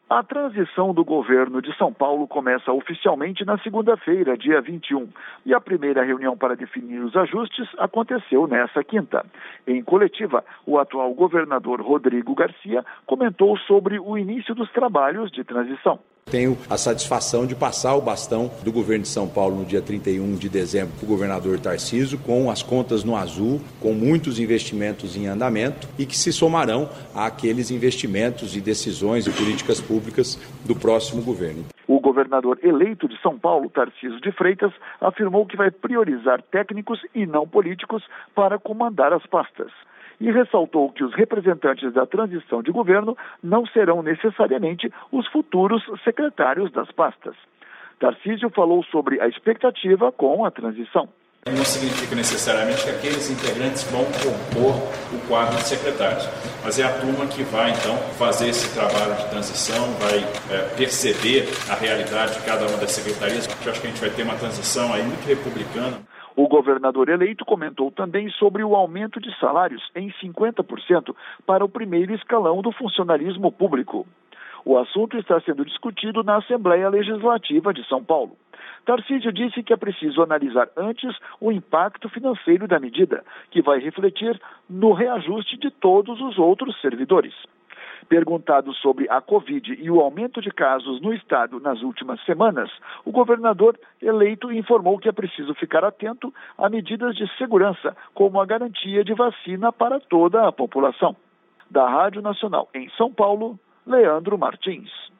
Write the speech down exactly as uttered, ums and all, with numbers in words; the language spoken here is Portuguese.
A transição do governo de São Paulo começa oficialmente na segunda-feira, dia vinte e um, e a primeira reunião para definir os ajustes aconteceu nesta quinta. Em coletiva, o atual governador Rodrigo Garcia comentou sobre o início dos trabalhos de transição. Tenho a satisfação de passar o bastão do governo de São Paulo no dia trinta e um de dezembro para o governador Tarcísio, com as contas no azul, com muitos investimentos em andamento e que se somarão àqueles investimentos e decisões e políticas públicas do próximo governo. O governador eleito de São Paulo, Tarcísio de Freitas, afirmou que vai priorizar técnicos e não políticos para comandar as pastas. E ressaltou que os representantes da transição de governo não serão necessariamente os futuros secretários das pastas. Tarcísio falou sobre a expectativa com a transição. Não significa necessariamente que aqueles integrantes vão compor o quadro de secretários, mas é a turma que vai, então, fazer esse trabalho de transição, vai é, perceber a realidade de cada uma das secretarias. Eu acho que a gente vai ter uma transição aí muito republicana. O governador eleito comentou também sobre o aumento de salários em cinquenta por cento para o primeiro escalão do funcionalismo público. O assunto está sendo discutido na Assembleia Legislativa de São Paulo. Tarcísio disse que é preciso analisar antes o impacto financeiro da medida, que vai refletir no reajuste de todos os outros servidores. Perguntado sobre a Covid e o aumento de casos no estado nas últimas semanas, o governador eleito informou que é preciso ficar atento a medidas de segurança, como a garantia de vacina para toda a população. Da Rádio Nacional em São Paulo, Leandro Martins.